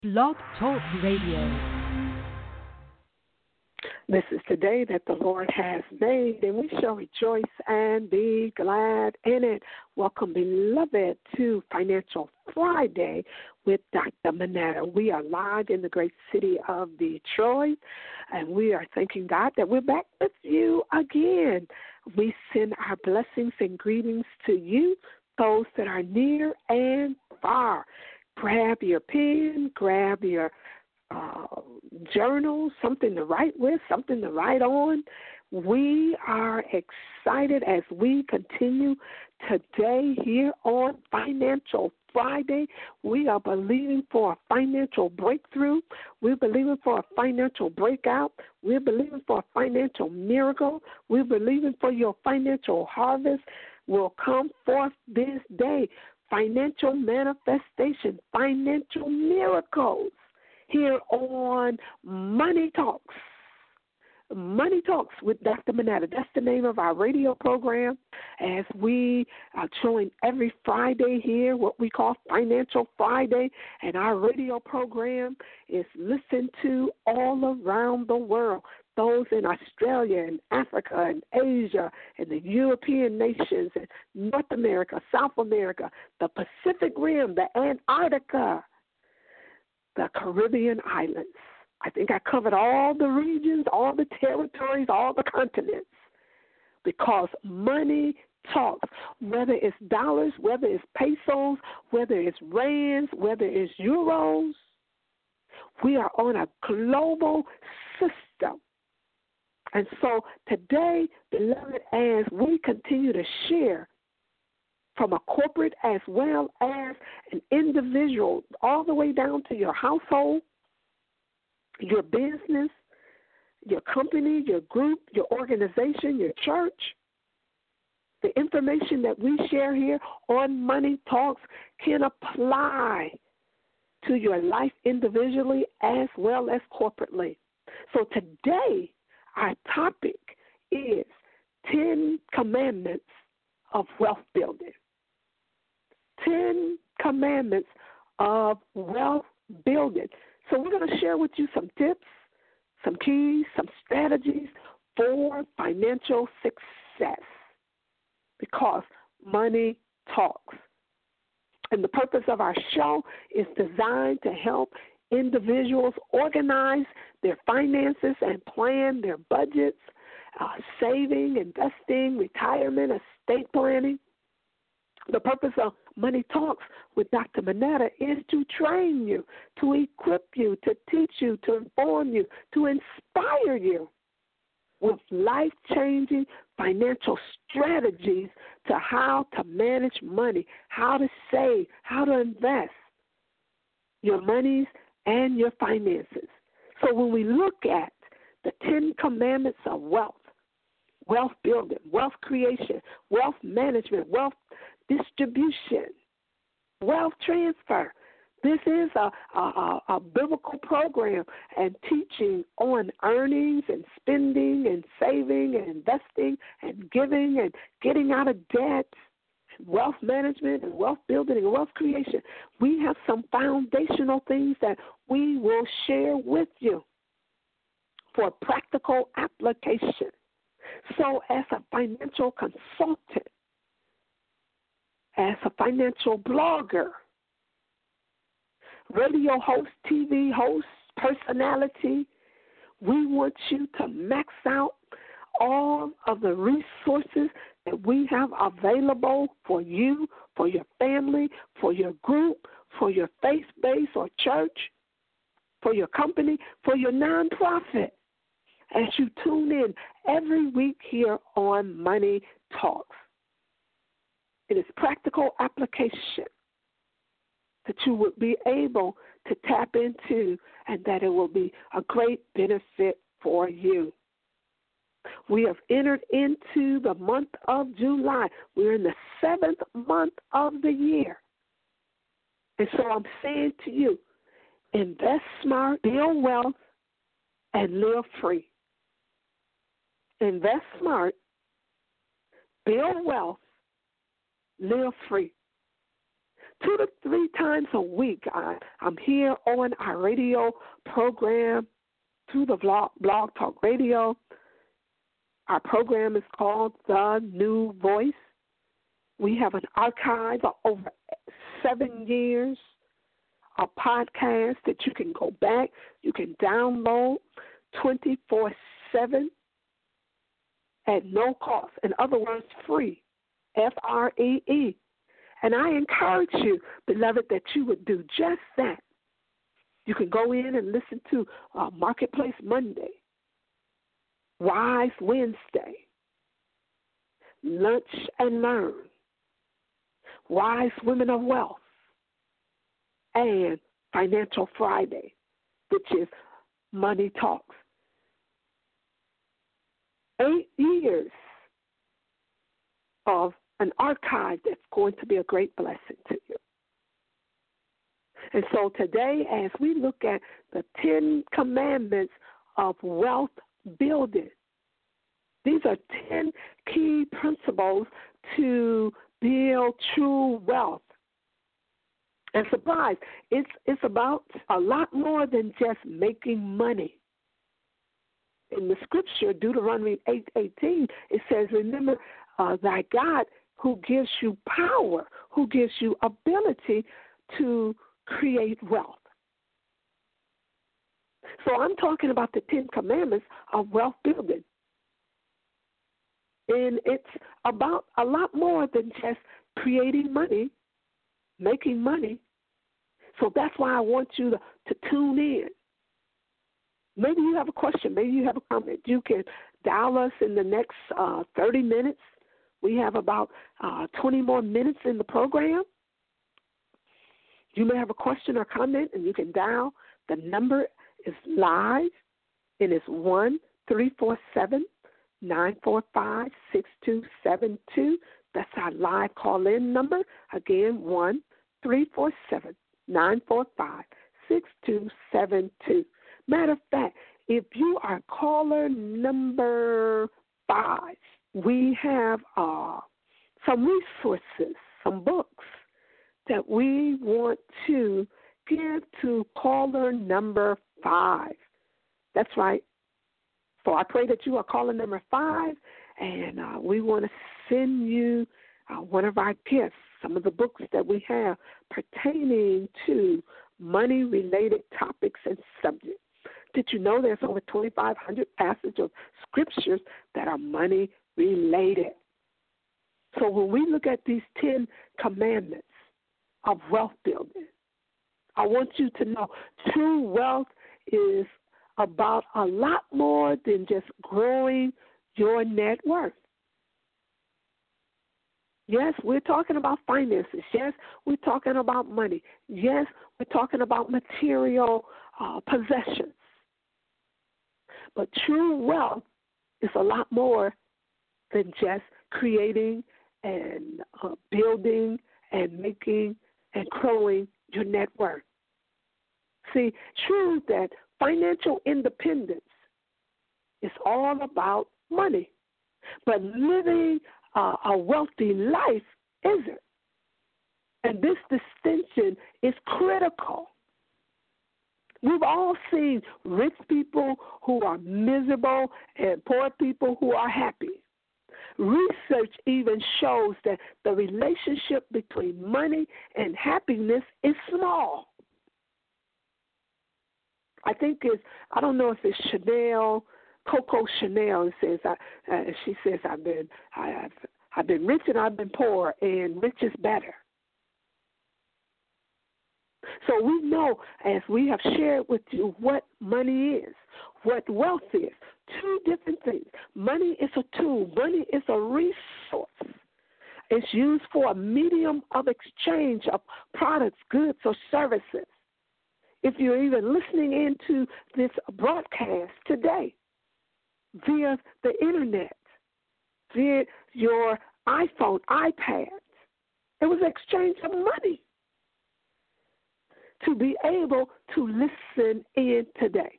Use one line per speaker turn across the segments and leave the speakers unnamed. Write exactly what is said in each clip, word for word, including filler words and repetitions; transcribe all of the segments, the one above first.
Blog Talk Radio.
This is the day that the Lord has made, and we shall rejoice and be glad in it. Welcome, beloved, to Financial Friday with Doctor Manetta. We are live in the great city of Detroit, and we are thanking God that we're back with you again. We send our blessings and greetings to you, those that are near and far. Grab your pen, grab your Uh, journal, something to write with, something to write on. We are excited as we continue today here on Financial Friday. We are believing for a financial breakthrough. We're believing for a financial breakout. We're believing for a financial miracle. We're believing for your financial harvest will come forth this day. Financial manifestation, financial miracles. Here on Money Talks. Money Talks with Doctor Manetta. That's the name of our radio program, as we are showing every Friday here what we call Financial Friday, and our radio program is listened to all around the world. Those in Australia and Africa and Asia and the European nations and North America, South America, the Pacific Rim, the Antarctica, the Caribbean islands. I think I covered all the regions, all the territories, all the continents, because money talks. Whether it's dollars, whether it's pesos, whether it's rands, whether it's euros, we are on a global system. And so today, beloved, as we continue to share from a corporate as well as an individual, all the way down to your household, your business, your company, your group, your organization, your church. The information that we share here on Money Talks can apply to your life individually as well as corporately. So today, our topic is ten Commandments of Wealth Building. Ten Commandments of Wealth Building. So we're going to share with you some tips, some keys, some strategies for financial success, because money talks. And the purpose of our show is designed to help individuals organize their finances and plan their budgets, uh, saving, investing, retirement, estate planning. The purpose of Money Talks with Doctor Manetta is to train you, to equip you, to teach you, to inform you, to inspire you with life-changing financial strategies to how to manage money, how to save, how to invest your monies and your finances. So when we look at the Ten Commandments of wealth, wealth building, wealth creation, wealth management, wealth distribution, wealth transfer. This is a, a, a biblical program and teaching on earnings and spending and saving and investing and giving and getting out of debt, wealth management and wealth building and wealth creation. We have some foundational things that we will share with you for practical application. So as a financial consultant, as a financial blogger, radio host, T V host, personality, we want you to max out all of the resources that we have available for you, for your family, for your group, for your faith base or church, for your company, for your nonprofit, as you tune in every week here on Money Talks. It is practical application that you would be able to tap into, and that it will be a great benefit for you. We have entered into the month of July. We're in the seventh month of the year. And so I'm saying to you, invest smart, build wealth, and live free. Invest smart, build wealth, live free. two to three times a week. I, I'm here on our radio program through the blog, Blog Talk Radio. Our program is called The New Voice. We have an archive of over seven years, a podcast that you can go back, you can download twenty-four seven at no cost. In other words, free, F R E E. And I encourage you, beloved, that you would do just that. You can go in and listen to uh, Marketplace Monday, Wise Wednesday, Lunch and Learn, Wise Women of Wealth, and Financial Friday, which is Money Talks. Eight years of an archive that's going to be a great blessing to you. And so today, as we look at the Ten Commandments of wealth building, these are ten key principles to build true wealth. And surprise, it's it's about a lot more than just making money. In the scripture, Deuteronomy eight eighteen, it says, remember uh, thy God who gives you power, who gives you ability to create wealth. So I'm talking about the Ten Commandments of wealth building. And it's about a lot more than just creating money, making money. So that's why I want you to, to tune in. Maybe you have a question. Maybe you have a comment. You can dial us in the next uh, thirty minutes. We have about uh, twenty more minutes in the program. You may have a question or comment, and you can dial. The number is live, and it's one three four seven, nine four five, six two seven two. That's our live call-in number. Again, one three four seven, nine four five, six two seven two. Matter of fact, if you are caller number five, we have uh, some resources, some books that we want to give to caller number five. That's right. So I pray that you are caller number five, and uh, we want to send you uh, one of our gifts, some of the books that we have pertaining to money-related topics and subjects. Did you know there's over twenty-five hundred passages of scriptures that are money-related? So when we look at these ten commandments of wealth building, I want you to know true wealth is about a lot more than just growing your net worth. Yes, we're talking about finances. Yes, we're talking about money. Yes, we're talking about material uh, possessions. But true wealth is a lot more than just creating and uh, building and making and growing your net worth. See, true that financial independence is all about money, but living uh, a wealthy life isn't. And this distinction is critical. We've all seen rich people who are miserable and poor people who are happy. Research even shows that the relationship between money and happiness is small. I think it's, I don't know if it's Chanel, Coco Chanel, it says, I, uh, she says, I've been, I, I've, I've been rich and I've been poor, and rich is better. So we know, as we have shared with you, what money is, what wealth is. Two different things. Money is a tool. Money is a resource. It's used for a medium of exchange of products, goods, or services. If you're even listening into this broadcast today via the internet, via your iPhone, iPad, it was an exchange of money to be able to listen in today.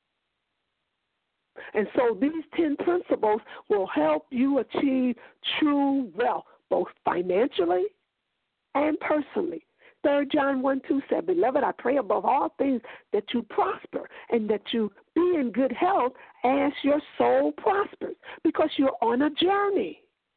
And so these ten principles will help you achieve true wealth, both financially and personally. Third John one two said, Beloved, I pray above all things that you prosper and that you be in good health as your soul prospers, because you're on a journey.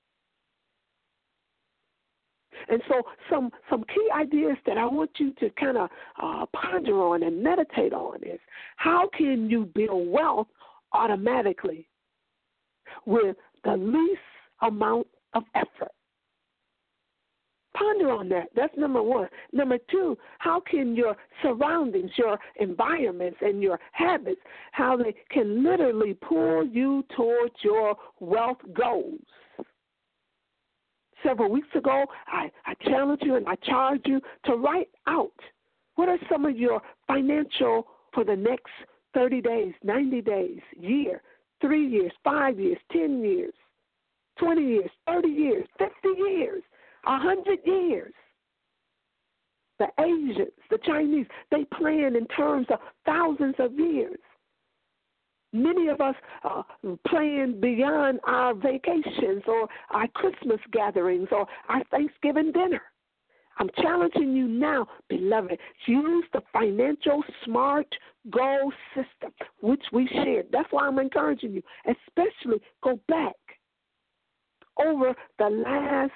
And so some some key ideas that I want you to kind of uh, ponder on and meditate on is, how can you build wealth automatically with the least amount of effort? Ponder on that. That's number one. Number two, how can your surroundings, your environments, and your habits, how they can literally pull you towards your wealth goals? Several weeks ago, I, I challenged you and I charged you to write out what are some of your financial for the next thirty days, ninety days, year, three years, five years, ten years, twenty years, thirty years, fifty years, one hundred years. The Asians, the Chinese, they plan in terms of thousands of years. Many of us uh, plan beyond our vacations or our Christmas gatherings or our Thanksgiving dinner. I'm challenging you now, beloved, use the financial SMART goal system, which we shared. That's why I'm encouraging you, especially go back over the last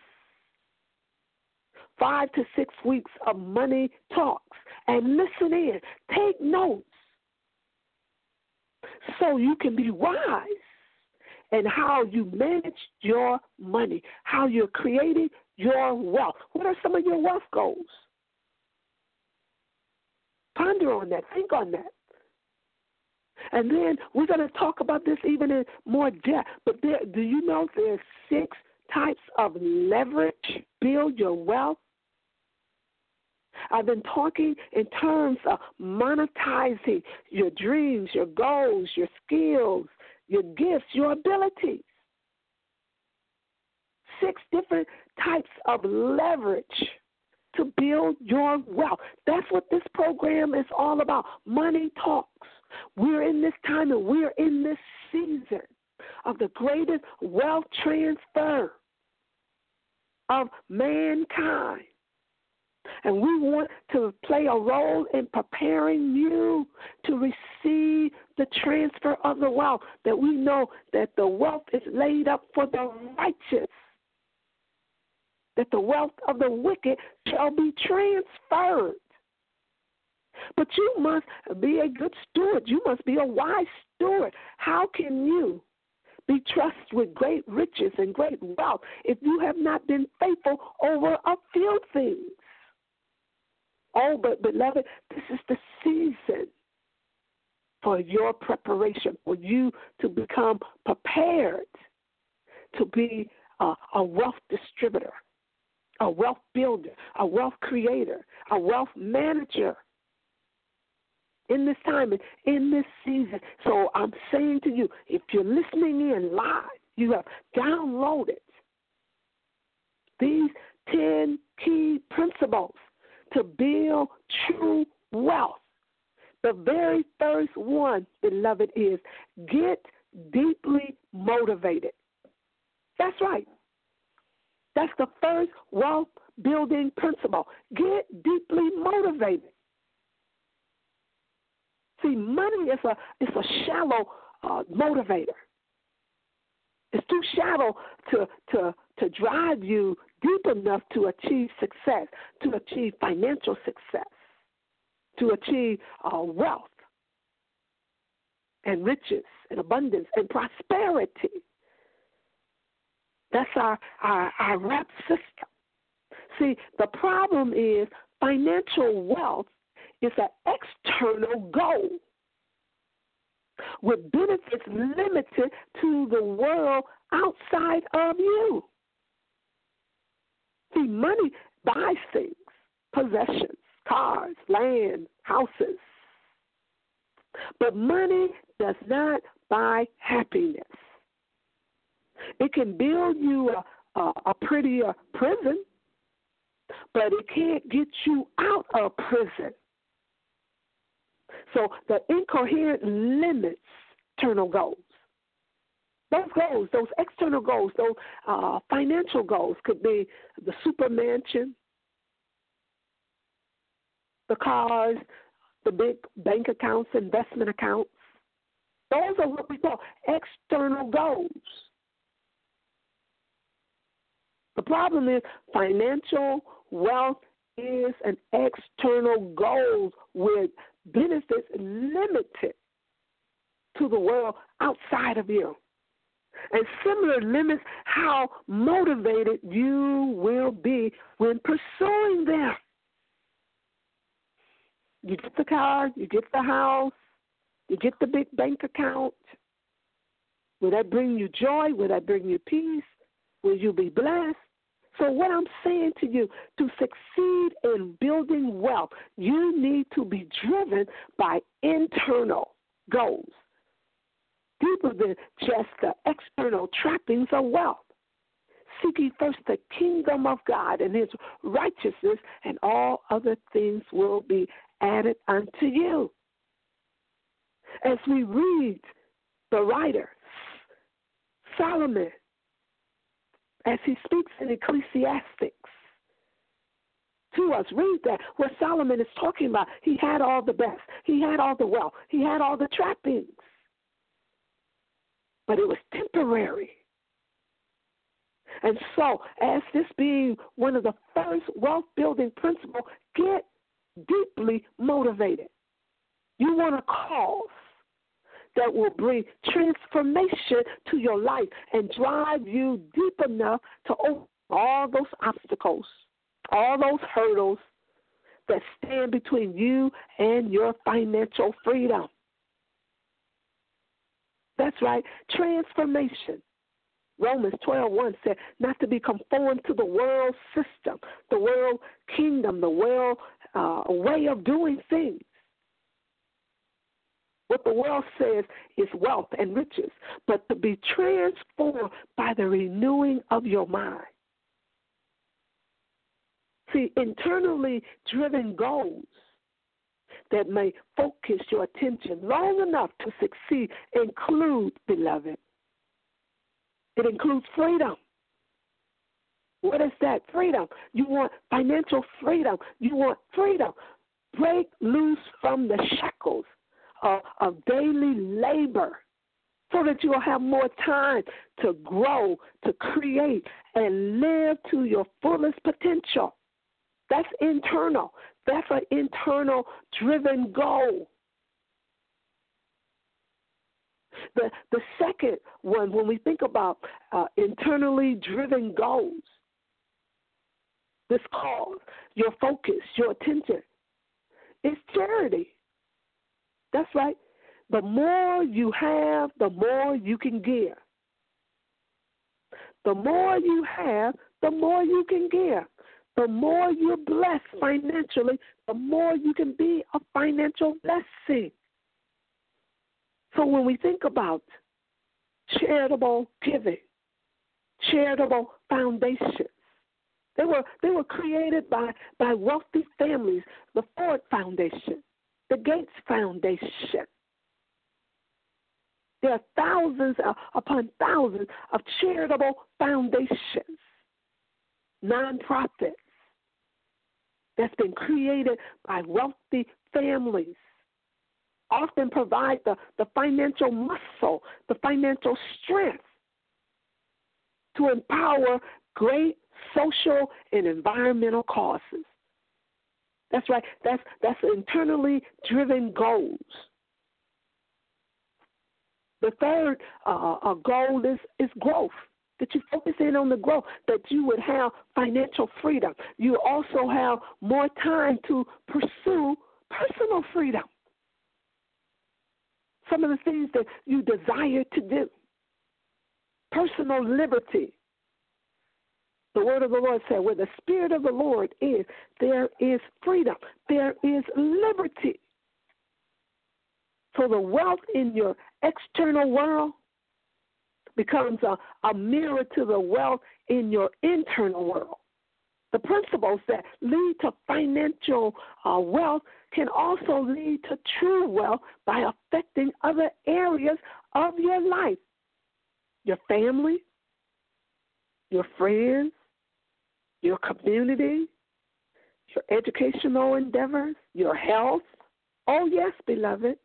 five to six weeks of Money Talks and listen in. Take notes so you can be wise in how you manage your money, how you're creating your wealth. What are some of your wealth goals? Ponder on that. Think on that. And then we're going to talk about this even in more depth. But there, do you know there's six types of leverage to build your wealth? I've been talking in terms of monetizing your dreams, your goals, your skills, your gifts, your abilities. Six different types of leverage to build your wealth. That's what this program is all about. Money Talks. We're in this time and we're in this season of the greatest wealth transfer of mankind. And we want to play a role in preparing you to receive the transfer of the wealth, that we know that the wealth is laid up for the righteous, that the wealth of the wicked shall be transferred. But you must be a good steward. You must be a wise steward. How can you be trusted with great riches and great wealth if you have not been faithful over a few things? Oh, but beloved, this is the season for your preparation, for you to become prepared to be a, a wealth distributor, a wealth builder, a wealth creator, a wealth manager in this time and in this season. So I'm saying to you, if you're listening in live, you have downloaded these ten key principles to build true wealth. The very first one, beloved, is get deeply motivated. That's right. That's the first wealth building principle. Get deeply motivated. See, money is a it's a shallow uh, motivator. It's too shallow to to to drive you deep enough to achieve success, to achieve financial success, to achieve uh, wealth and riches and abundance and prosperity. That's our, our, our rap system. See, the problem is financial wealth is an external goal with benefits limited to the world outside of you. See, money buys things, possessions, cars, land, houses. But money does not buy happiness. It can build you a, a, a prettier prison, but it can't get you out of prison. So the incoherent limits external goals. Those goals, those external goals, those uh, financial goals could be the super mansion, the cars, the big bank accounts, investment accounts. Those are what we call external goals. The problem is financial wealth is an external goal with benefits limited to the world outside of you. And similar limits how motivated you will be when pursuing them. You get the car, you get the house, you get the big bank account. Will that bring you joy? Will that bring you peace? Will you be blessed? So what I'm saying to you, to succeed in building wealth, you need to be driven by internal goals, deeper than just the external trappings of wealth. Seek ye first the kingdom of God and his righteousness, and all other things will be added unto you. As we read the writer, Solomon, as he speaks in Ecclesiastes to us, read that, what Solomon is talking about. He had all the best. He had all the wealth. He had all the trappings. But it was temporary. And so, as this being one of the first wealth-building principles, get deeply motivated. You want a cause that will bring transformation to your life and drive you deep enough to overcome all those obstacles, all those hurdles that stand between you and your financial freedom. That's right, transformation. Romans twelve one said not to be conformed to the world system, the world kingdom, the world uh, way of doing things. What the world says is wealth and riches, but to be transformed by the renewing of your mind. See, internally driven goals that may focus your attention long enough to succeed include, beloved, it includes freedom. What is that? Freedom. You want financial freedom. You want freedom. Break loose from the shackles of, of daily labor so that you will have more time to grow, to create, and live to your fullest potential. That's internal. That's an internal driven goal. The, the second one, when we think about uh, internally driven goals, this cause, your focus, your attention, is charity. That's right. The more you have, the more you can give. The more you have, the more you can give. The more you're blessed financially, the more you can be a financial blessing. So when we think about charitable giving, charitable foundations, they were they were created by, by wealthy families, the Ford Foundation, the Gates Foundation. There are thousands upon thousands of charitable foundations, nonprofits, that's been created by wealthy families, often provide the, the financial muscle, the financial strength to empower great social and environmental causes. That's right. That's that's internally driven goals. The third uh, uh, goal is, is growth, that you focus in on the growth, that you would have financial freedom. You also have more time to pursue personal freedom. Some of the things that you desire to do. Personal liberty. The word of the Lord said, where the Spirit of the Lord is, there is freedom. There is liberty. So the wealth in your external world becomes a, a mirror to the wealth in your internal world. The principles that lead to financial uh, wealth can also lead to true wealth by affecting other areas of your life. Your family, your friends, your community, your educational endeavors, your health. Oh, yes, beloved.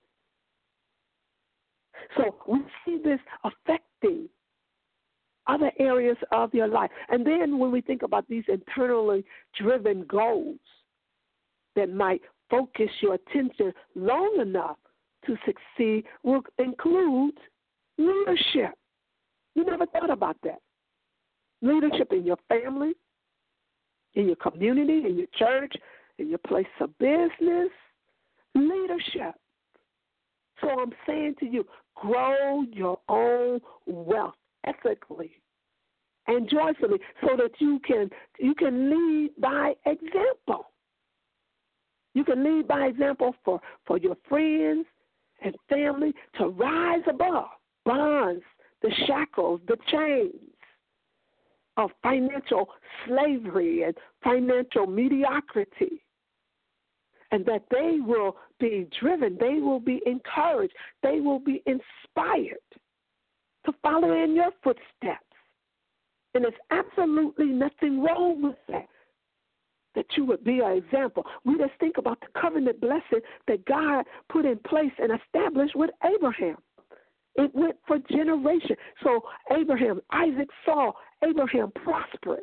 So we see this affecting other areas of your life. And then when we think about these internally driven goals that might focus your attention long enough to succeed, will include leadership. You never thought about that. Leadership in your family, in your community, in your church, in your place of business. Leadership. So I'm saying to you, grow your own wealth ethically and joyfully so that you can you can lead by example. You can lead by example for, for your friends and family to rise above bonds, the shackles, the chains of financial slavery and financial mediocrity. And that they will be driven, they will be encouraged, they will be inspired to follow in your footsteps. And there's absolutely nothing wrong with that, that you would be an example. We just think about the covenant blessing that God put in place and established with Abraham. It went for generations. So Abraham, Isaac saw Abraham prosperous.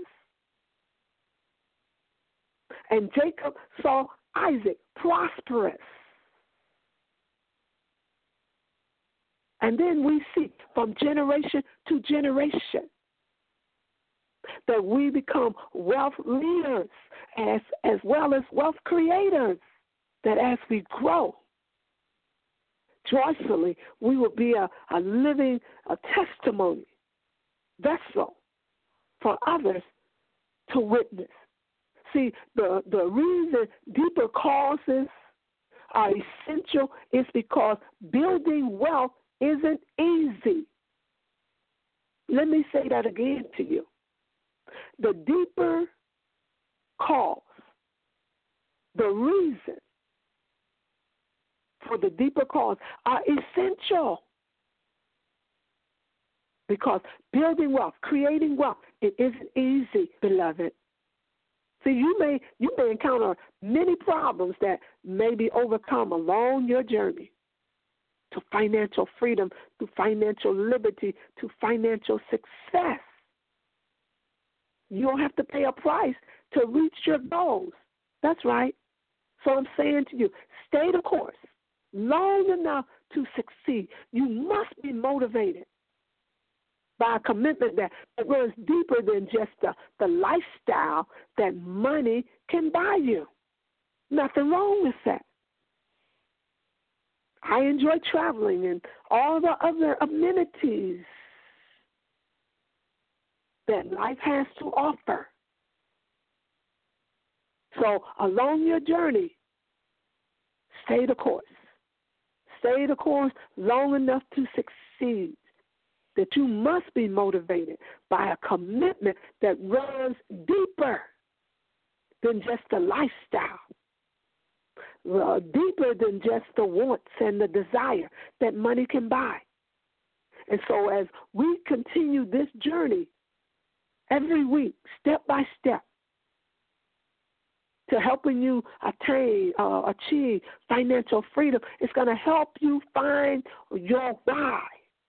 And Jacob saw Isaac prosperous. And then we see from generation to generation that we become wealth leaders as, as well as wealth creators, that as we grow joyfully, we will be a, a living a testimony vessel for others to witness. See, the, the reason deeper causes are essential is because building wealth isn't easy. Let me say that again to you. The deeper cause, the reason for the deeper cause are essential. Because building wealth, creating wealth, it isn't easy, beloved. See, you may you may encounter many problems that may be overcome along your journey to financial freedom, to financial liberty, to financial success. You don't have to pay a price to reach your goals. That's right. So I'm saying to you, stay the course long enough to succeed. You must be motivated by a commitment that, that runs deeper than just the, the lifestyle that money can buy you. Nothing wrong with that. I enjoy traveling and all the other amenities that life has to offer. So along your journey, stay the course. Stay the course long enough to succeed. That you must be motivated by a commitment that runs deeper than just the lifestyle, uh, deeper than just the wants and the desire that money can buy. And so as we continue this journey every week, step by step, to helping you attain, uh, achieve financial freedom, it's going to help you find your why,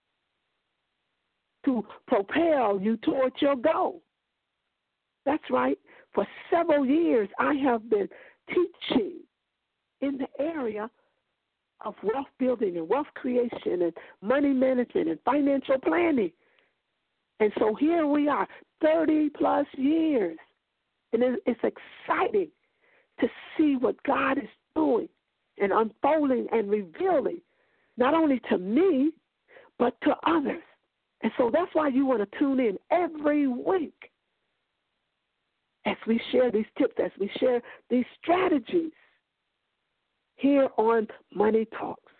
to propel you towards your goal. That's right. For several years, I have been teaching in the area of wealth building and wealth creation and money management and financial planning. And so here we are, thirty plus years. And it's exciting to see what God is doing and unfolding and revealing, not only to me, but to others. And so that's why you want to tune in every week as we share these tips, as we share these strategies here on Money Talks.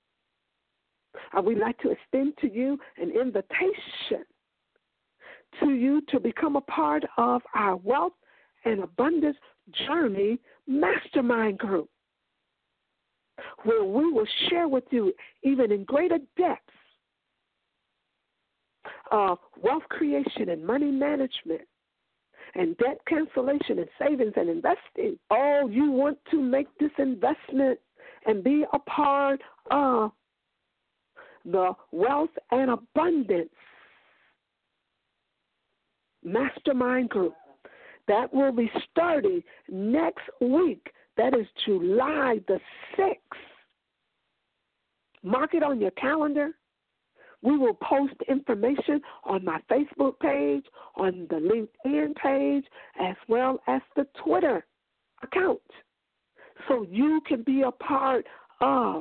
I would like to extend to you an invitation to you to become a part of our Wealth and Abundance Journey Mastermind Group, where we will share with you even in greater depth Uh, wealth creation and money management and debt cancellation and savings and investing. Oh, you want to make this investment and be a part of the Wealth and Abundance Mastermind Group. That will be starting next week. That is July the sixth. Mark it on your calendar. We will post information on my Facebook page, on the LinkedIn page, as well as the Twitter account. So you can be a part of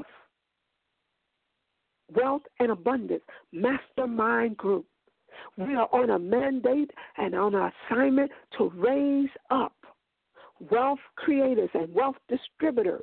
Wealth and Abundance Mastermind Group. We are on a mandate and on an assignment to raise up wealth creators and wealth distributors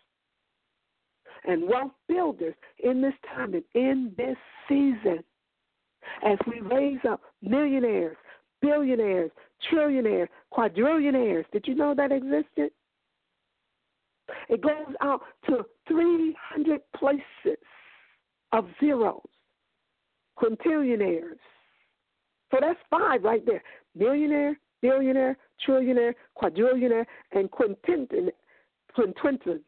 and wealth builders in this time and in this season, as we raise up millionaires, billionaires, trillionaires, quadrillionaires. Did you know that existed? It goes out to three hundred places of zeros, quintillionaires. So that's five right there. Millionaire, billionaire, trillionaire, quadrillionaire, and quintillion. quintillion.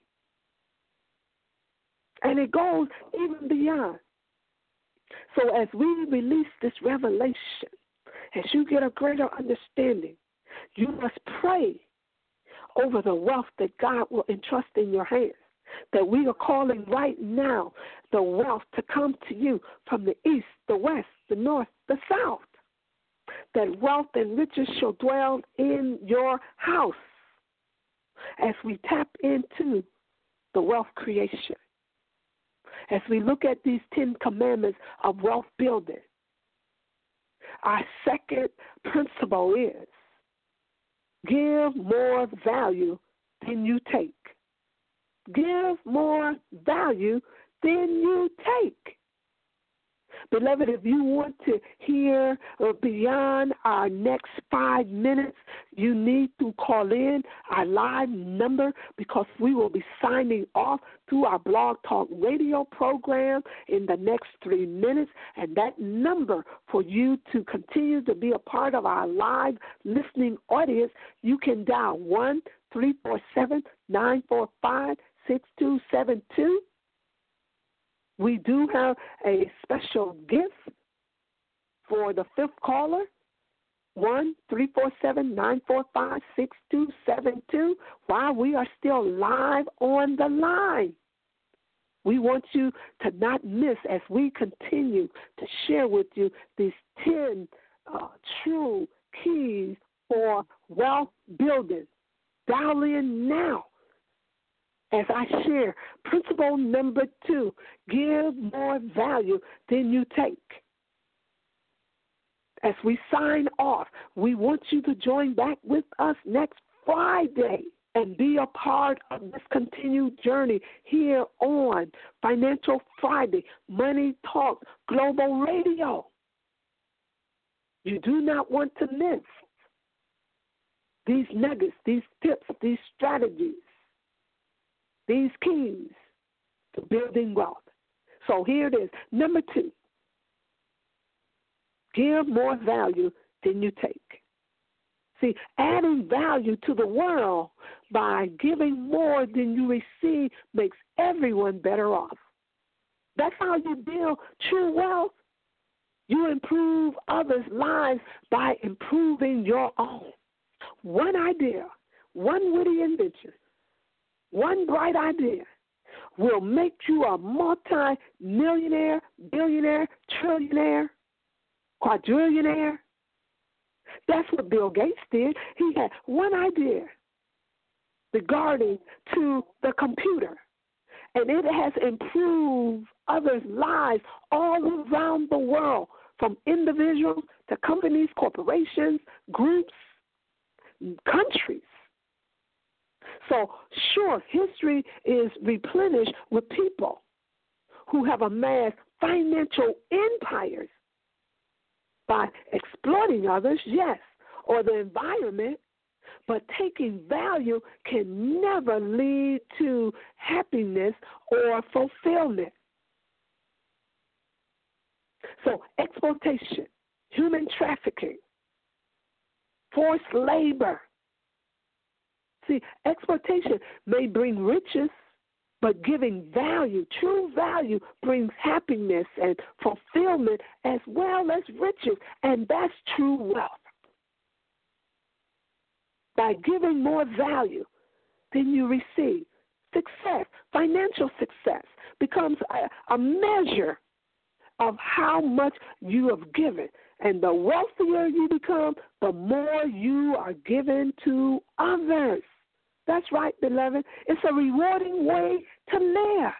And it goes even beyond. So as we release this revelation, as you get a greater understanding, you must pray over the wealth that God will entrust in your hands, that we are calling right now the wealth to come to you from the east, the west, the north, the south, that wealth and riches shall dwell in your house as we tap into the wealth creation. As we look at these Ten Commandments of wealth building, our second principle is give more value than you take. Give more value than you take. Beloved, if you want to hear beyond our next five minutes, you need to call in our live number, because we will be signing off through our Blog Talk Radio program in the next three minutes. And that number for you to continue to be a part of our live listening audience, you can dial one three four seven, nine four five, six two seven two. We do have a special gift for the fifth caller, one three four seven, nine four five, six two seven two, while we are still live on the line. We want you to not miss as we continue to share with you these ten uh, true keys for wealth building. Dial in now. As I share, principle number two, give more value than you take. As we sign off, we want you to join back with us next Friday and be a part of this continued journey here on Financial Friday, Money Talk Global Radio. You do not want to miss these nuggets, these tips, these strategies, these keys to building wealth. So here it is. Number two, give more value than you take. See, adding value to the world by giving more than you receive makes everyone better off. That's how you build true wealth. You improve others' lives by improving your own. One idea, one witty invention, one bright idea will make you a multi-millionaire, billionaire, trillionaire, quadrillionaire. That's what Bill Gates did. He had one idea regarding to the computer, and it has improved others' lives all around the world, from individuals to companies, corporations, groups, countries. So, sure, history is replenished with people who have amassed financial empires by exploiting others, yes, or the environment, but taking value can never lead to happiness or fulfillment. So, exploitation, human trafficking, forced labor. See, exploitation may bring riches, but giving value, true value, brings happiness and fulfillment as well as riches, and that's true wealth. By giving more value than you receive, success, financial success, becomes a, a measure of how much you have given. And the wealthier you become, the more you are given to others. That's right, beloved. It's a rewarding way to live.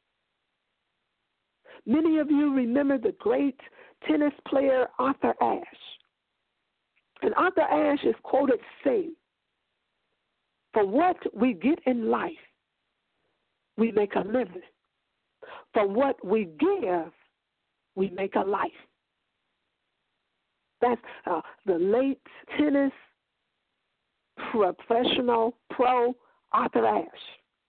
Many of you remember the great tennis player Arthur Ashe. And Arthur Ashe is quoted saying, "For what we get in life, we make a living. For what we give, we make a life." That's uh, the late tennis professional pro Arthur Ashe.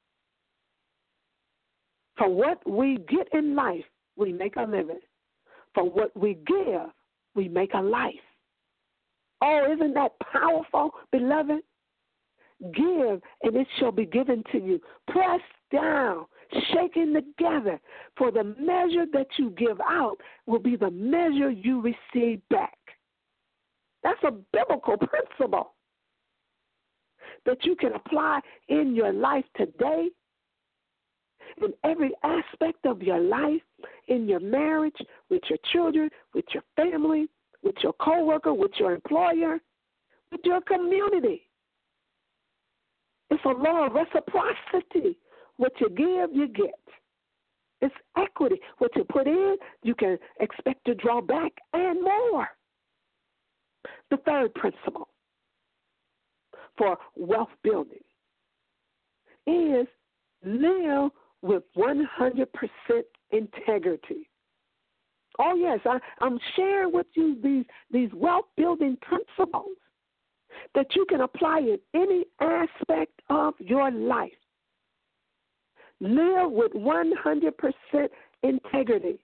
For what we get in life, we make a living. For what we give, we make a life. Oh, isn't that powerful, beloved? Give, and it shall be given to you. Pressed down, shaken together. For the measure that you give out will be the measure you receive back. That's a biblical principle that you can apply in your life today, in every aspect of your life, in your marriage, with your children, with your family, with your coworker, with your employer, with your community. It's a law of reciprocity. What you give, you get. It's equity. What you put in, you can expect to draw back and more. The third principle for wealth building is live with one hundred percent integrity. Oh, yes, I, I'm sharing with you these, these wealth building principles that you can apply in any aspect of your life. Live with one hundred percent integrity.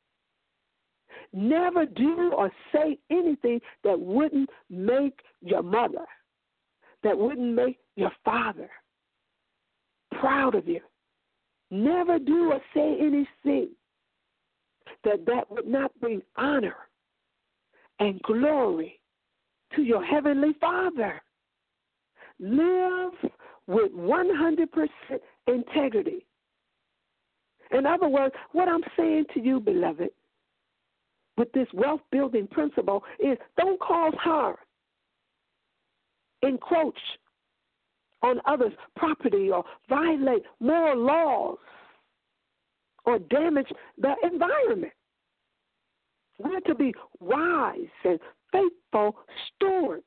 Never do or say anything that wouldn't make your mother, that wouldn't make your father proud of you. Never do or say anything that that would not bring honor and glory to your heavenly Father. Live with one hundred percent integrity. In other words, what I'm saying to you, beloved, with this wealth building principle is don't cause harm, encroach on others' property, or violate moral laws, or damage the environment. We're to be wise and faithful stewards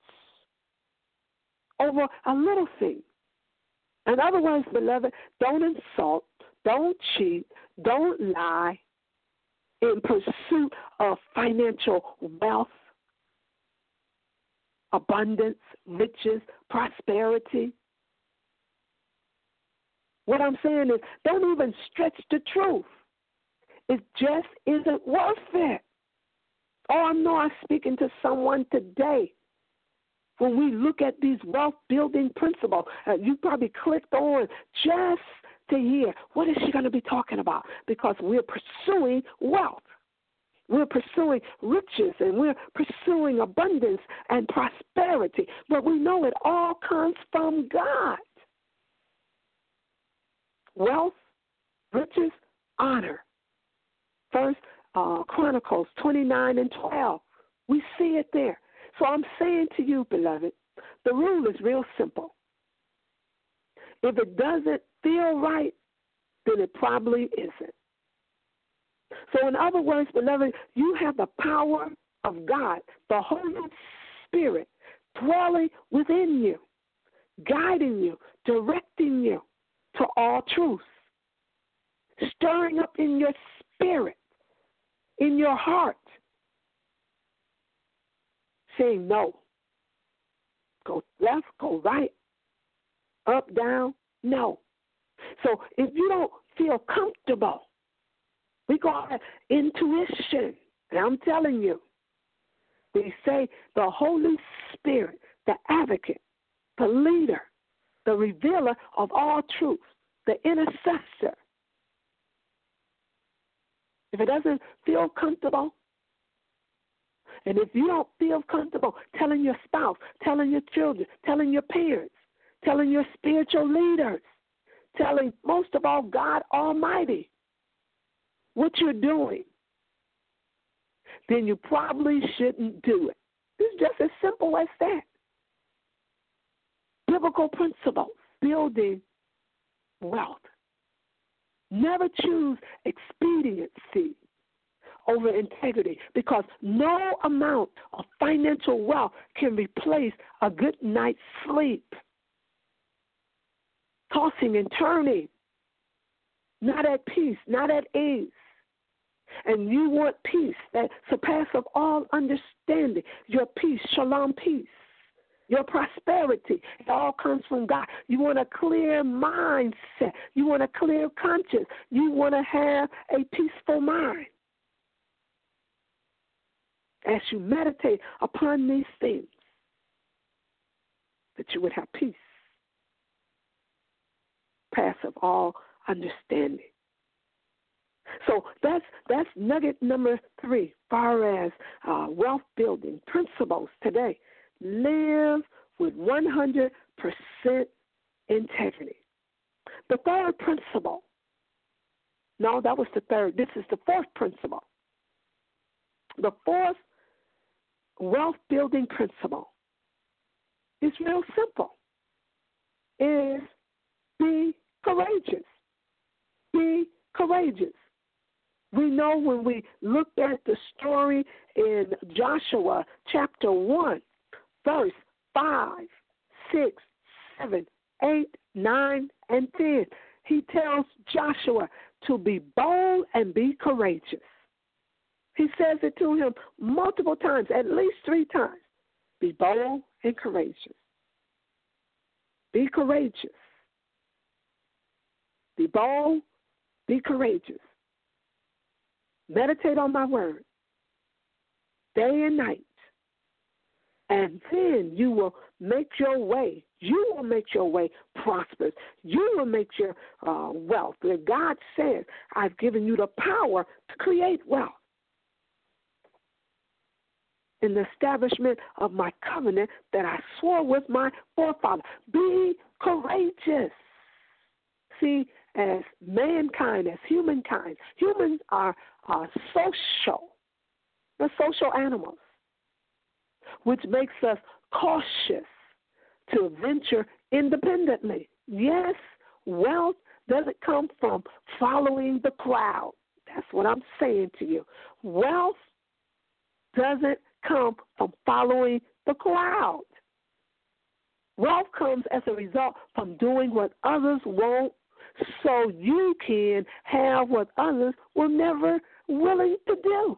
over a little thing. In other words, beloved, don't insult, don't cheat, don't lie in pursuit of financial wealth, abundance, riches, prosperity. What I'm saying is don't even stretch the truth. It just isn't worth it. Oh, I know I'm speaking to someone today. When we look at these wealth-building principles, uh, you probably clicked on just to hear, what is she going to be talking about? Because we're pursuing wealth. We're pursuing riches, and we're pursuing abundance and prosperity. But we know it all comes from God. Wealth, riches, honor. First uh, Chronicles twenty-nine and twelve. We see it there. So I'm saying to you, beloved, the rule is real simple. If it doesn't feel right, then it probably isn't. So in other words, beloved, you have the power of God, the Holy Spirit, dwelling within you, guiding you, directing you to all truth, stirring up in your spirit, in your heart, saying no. Go left, go right, up, down, no. So if you don't feel comfortable, we call it intuition. And I'm telling you, they say the Holy Spirit, the advocate, the leader, the revealer of all truth, the intercessor. If it doesn't feel comfortable, and if you don't feel comfortable telling your spouse, telling your children, telling your parents, telling your spiritual leaders, telling, most of all, God Almighty, what you're doing, then you probably shouldn't do it. It's just as simple as that. Biblical principles, building wealth. Never choose expediency over integrity, because no amount of financial wealth can replace a good night's sleep. Tossing and turning, not at peace, not at ease. And you want peace that surpasses all understanding. Your peace, shalom peace. Your prosperity, it all comes from God. You want a clear mindset. You want a clear conscience. You want to have a peaceful mind. As you meditate upon these things, that you would have peace, passive all understanding. So that's that's nugget number three, far as uh, wealth building principles today. Live with one hundred percent integrity. The third principle, no, that was the third. This is the fourth principle. The fourth wealth building principle is real simple. Is be courageous. Be courageous. We know when we looked at the story in Joshua chapter one, verse five, six, seven, eight, nine, and ten, he tells Joshua to be bold and be courageous. He says it to him multiple times, at least three times. Be bold and courageous. Be courageous. Be bold, be courageous. Meditate on my word day and night. And then you will make your way. You will make your way prosperous. You will make your uh, wealth. God says, I've given you the power to create wealth. In the establishment of my covenant that I swore with my forefather. Be courageous. See, as mankind, as humankind, humans are, are social. They're social animals, which makes us cautious to venture independently. Yes, wealth doesn't come from following the crowd. That's what I'm saying to you. Wealth doesn't come from following the crowd. Wealth comes as a result from doing what others won't, so you can have what others were never willing to do.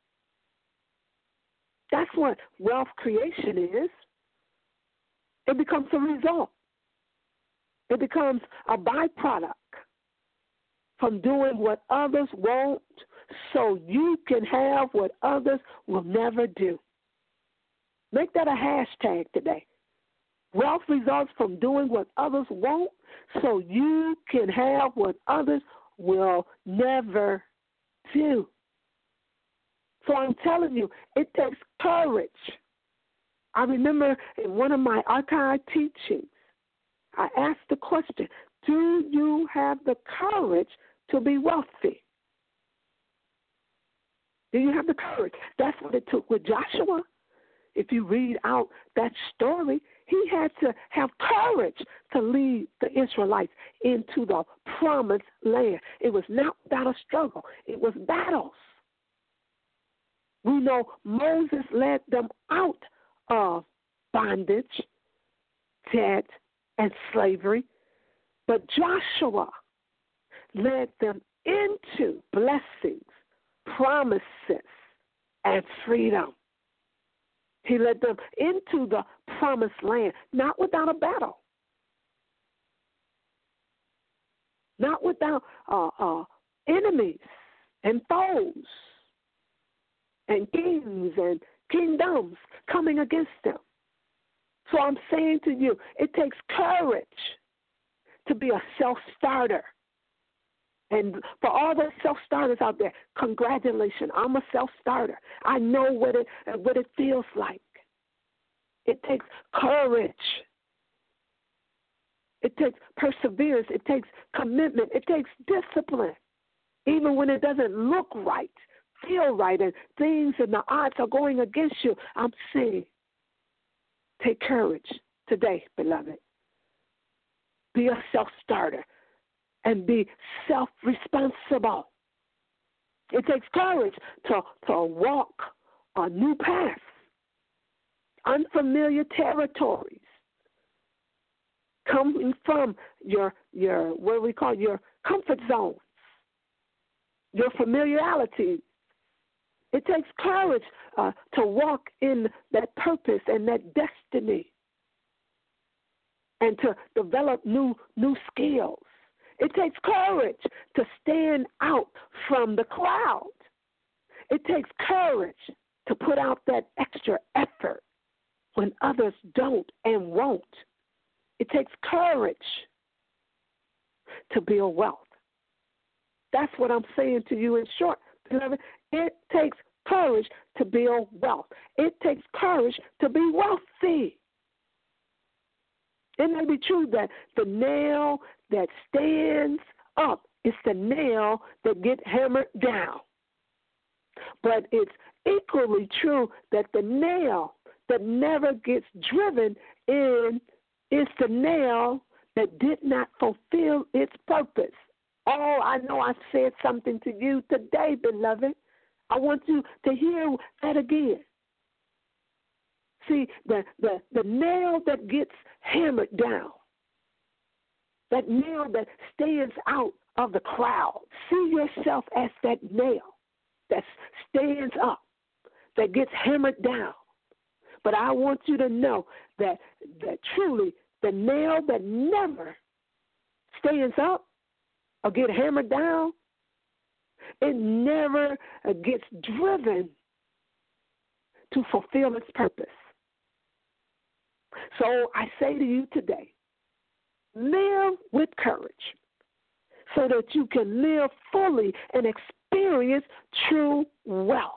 That's what wealth creation is. It becomes a result. It becomes a byproduct from doing what others won't, so you can have what others will never do. Make that a hashtag today. Wealth results from doing what others won't, so you can have what others will never do. So I'm telling you, it takes courage. I remember in one of my archive teachings, I asked the question, do you have the courage to be wealthy? Do you have the courage? That's what it took with Joshua. If you read out that story, he had to have courage to lead the Israelites into the promised land. It was not without a struggle. It was battles. We know Moses led them out of bondage, debt, and slavery, but Joshua led them into blessings, promises, and freedom. He led them into the promised land, not without a battle, not without uh, uh, enemies and foes and kings and kingdoms coming against them. So I'm saying to you, it takes courage to be a self-starter. And for all the self-starters out there, congratulations. I'm a self-starter. I know what it what it feels like. It takes courage. It takes perseverance. It takes commitment. It takes discipline. Even when it doesn't look right, feel right, and things and the odds are going against you, I'm saying, take courage today, beloved. Be a self-starter and be self-responsible. It takes courage to, to walk on new paths, unfamiliar territories, coming from your, your what we call your comfort zones, your familiarity. It takes courage uh, to walk in that purpose and that destiny and to develop new new skills. It takes courage to stand out from the crowd. It takes courage to put out that extra effort when others don't and won't. It takes courage to build wealth. That's what I'm saying to you in short, beloved. It takes courage to build wealth. It takes courage to be wealthy. It may be true that the nail that stands up is the nail that gets hammered down. But it's equally true that the nail that never gets driven in is the nail that did not fulfill its purpose. Oh, I know I said something to you today, beloved. I want you to hear that again. See, the, the, the nail that gets hammered down, that nail that stands out of the crowd, see yourself as that nail that stands up, that gets hammered down. But I want you to know that, that truly the nail that never stands up or get hammered down, it never gets driven to fulfill its purpose. So I say to you today, live with courage so that you can live fully and experience true wealth.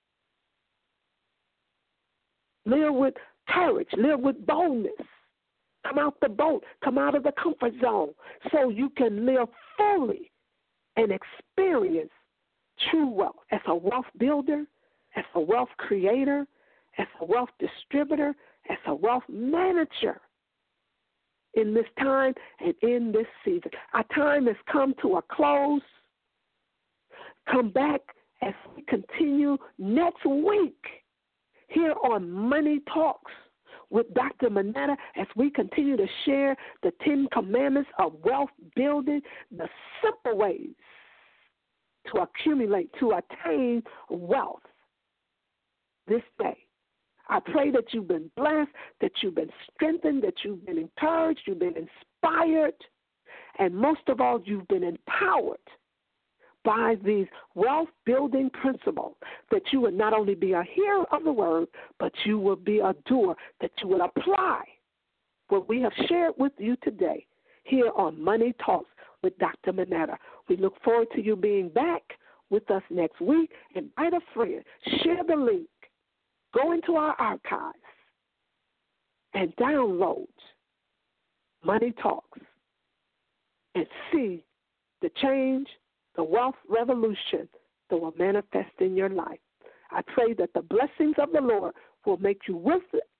Live with courage. Live with boldness. Come out the boat. Come out of the comfort zone so you can live fully and experience true wealth as a wealth builder, as a wealth creator, as a wealth distributor, as a wealth manager in this time and in this season. Our time has come to a close. Come back as we continue next week here on Money Talks with Doctor Manetta as we continue to share the Ten Commandments of wealth building, the simple ways to accumulate, to attain wealth this day. I pray that you've been blessed, that you've been strengthened, that you've been encouraged, you've been inspired, and most of all, you've been empowered by these wealth-building principles, that you would not only be a hearer of the word, but you will be a doer, that you would apply what we have shared with you today here on Money Talks with Doctor Manetta. We look forward to you being back with us next week. Invite a friend. Share the link. Go into our archives and download Money Talks and see the change, the wealth revolution that will manifest in your life. I pray that the blessings of the Lord will make you